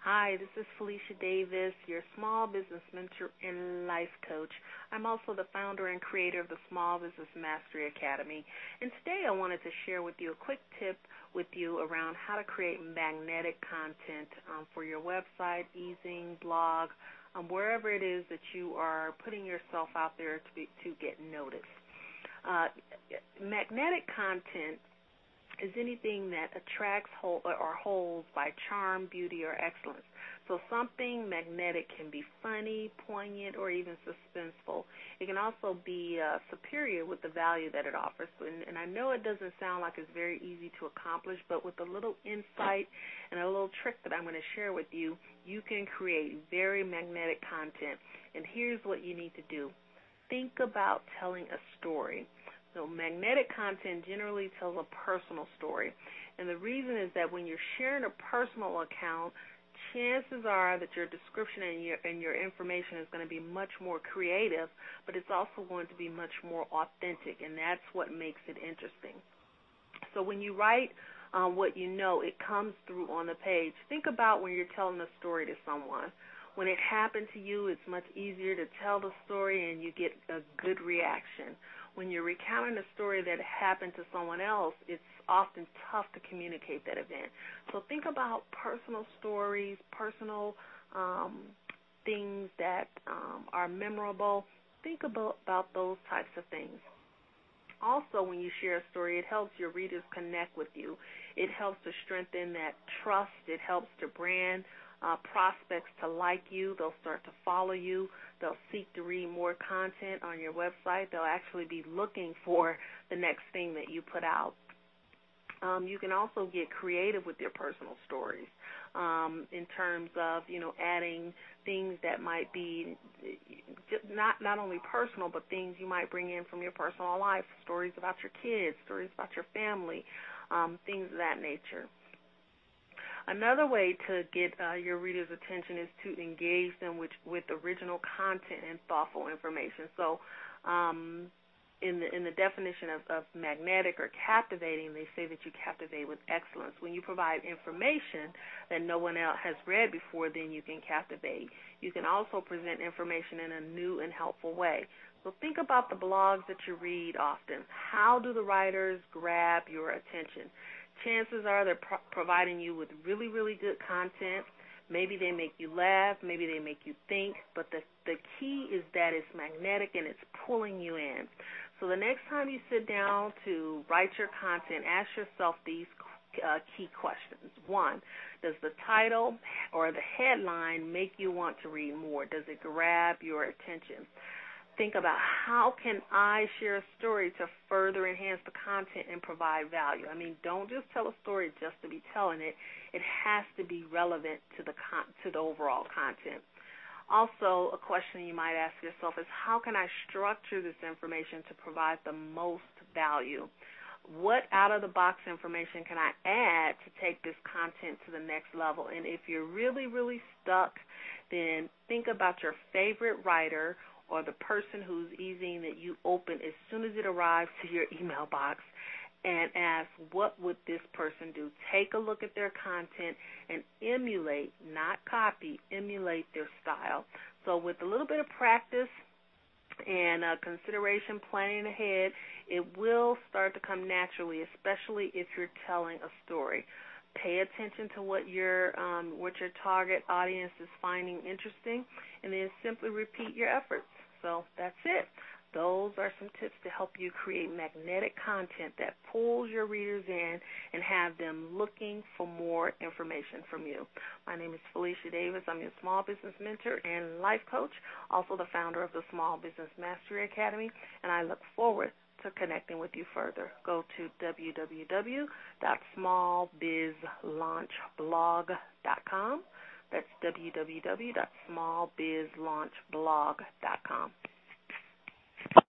Hi, this is Felicia Davis, your small business mentor and life coach. I'm also the founder and creator of the Small Business Mastery Academy. And today I wanted to share with you a quick tip with you around how to create magnetic content for your website, easing, blog, wherever it is that you are putting yourself out there to get noticed. Magnetic content is anything that attracts or holds by charm, beauty, or excellence. So something magnetic can be funny, poignant, or even suspenseful. It can also be superior with the value that it offers. And I know it doesn't sound like it's very easy to accomplish, but with a little insight and a little trick that I'm going to share with you, you can create very magnetic content. And here's what you need to do. Think about telling a story. So magnetic content generally tells a personal story. And the reason is that when you're sharing a personal account, chances are that your description and your information is going to be much more creative, but it's also going to be much more authentic, and that's what makes it interesting. So when you write what you know, it comes through on the page. Think about when you're telling a story to someone. When it happened to you, it's much easier to tell the story and you get a good reaction. When you're recounting a story that happened to someone else, it's often tough to communicate that event. So think about personal stories, personal things that are memorable. Think about those types of things. Also, when you share a story, it helps your readers connect with you. It helps to strengthen that trust. It helps to brand prospects to like you. They'll start to follow you. They'll seek to read more content on your website. They'll actually be looking for the next thing that you put out. You can also get creative with your personal stories in terms of, adding things that might be just not only personal, but things you might bring in from your personal life, stories about your kids, stories about your family, things of that nature. Another way to get your readers' attention is to engage them with original content and thoughtful information. So in the definition of magnetic or captivating, they say that you captivate with excellence. When you provide information that no one else has read before, then you can captivate. You can also present information in a new and helpful way. So think about the blogs that you read often. How do the writers grab your attention? Chances are they're providing you with really, really good content. Maybe they make you laugh. Maybe they make you think. But the key is that it's magnetic and it's pulling you in. So the next time you sit down to write your content, ask yourself these key questions. 1, does the title or the headline make you want to read more? Does it grab your attention? Think about how can I share a story to further enhance the content and provide value. I mean, don't just tell a story just to be telling it. It has to be relevant to the overall content. Also, a question you might ask yourself is how can I structure this information to provide the most value? What out-of-the-box information can I add to take this content to the next level? And if you're really, really stuck, then think about your favorite writer or the person whose e-zine that you open as soon as it arrives to your email box and ask, what would this person do? Take a look at their content and emulate, not copy, emulate their style. So with a little bit of practice and consideration, planning ahead, it will start to come naturally, especially if you're telling a story. Pay attention to what your target audience is finding interesting, and then simply repeat your efforts. So that's it. Those are some tips to help you create magnetic content that pulls your readers in and have them looking for more information from you. My name is Felicia Davis. I'm your small business mentor and life coach, also the founder of the Small Business Mastery Academy, and I look forward to connecting with you further. Go to www.smallbizlaunchblog.com. That's www.smallbizlaunchblog.com.